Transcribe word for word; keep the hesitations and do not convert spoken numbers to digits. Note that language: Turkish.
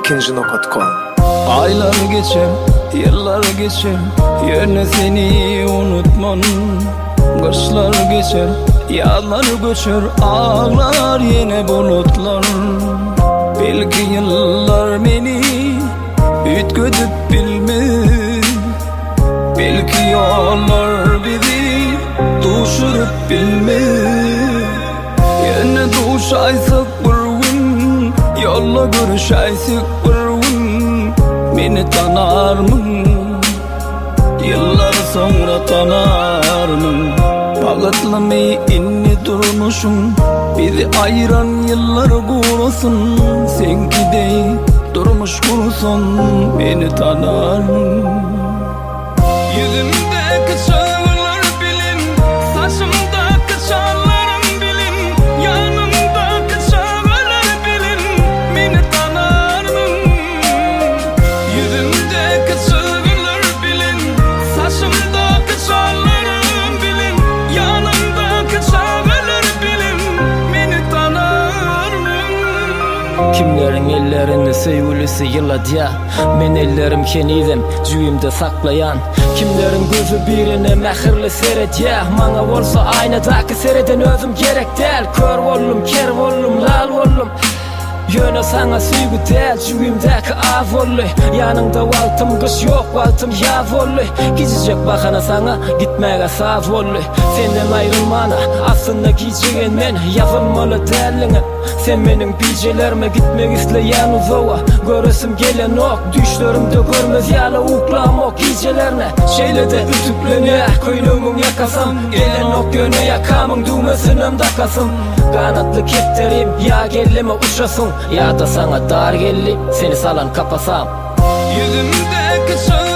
ikinci nokta com. Aylar geçer, yıllar geçer, yine seni unutmam. Kışlar geçer, yağlar göçer, ağlar yine bulutlar. Belki yıllar beni ütködüp bilmez, belki yollar bizi duşurup bilmez. Yine duşaysak bir gün, yolla görüşaysak bir gün, beni tanar mı? Yıllar sonra tanar mı? Bağıtlamayı inni durmuşum, bizi ayıran yıllar kurusun. Senki dey durmuş kurusun, beni tanar mı? Yüzümdeki çağlar bilin, saçımdaki çağlarım bilin, yanımdaki çağlar bilin, beni tanar mı? Yüzümdeki çağlar bilin, saçımdaki çağlarım bilin, yanımdaki çağlar bilin, beni tanar mı? Kimlerin ellerini sevgilisi yıladı ya, men ellerim kenidem cüyümde saklayan. Kimlerin gözü birine mehirli seret ya, mana bolsa aynadaki sereden özüm gerek değil. Kör bollum, ker bollum, lal bollum, yöne sana süygü değil. Cüyümdeki av ollu, yanımda valtım kış yok, valtım yaz ollu. Gidecek bakana sana, gitmeye saz ollu. Senden ayrılmana aslında gideceğin men, yazılmalı derline. Sen benim bicelerime gitmek isteyen uzağa, göresim gelen ok, düşlerimde görmez yala uklam ok gecelerine. Şeyle de ütüplene, köylümün yakasam, gelen ok yöne yakamın düğmesinem takasım. Kanatlı kepterim, ya gelleme uçasın, ya da sana dar gelli, seni salan kapasam. Yüzümdeki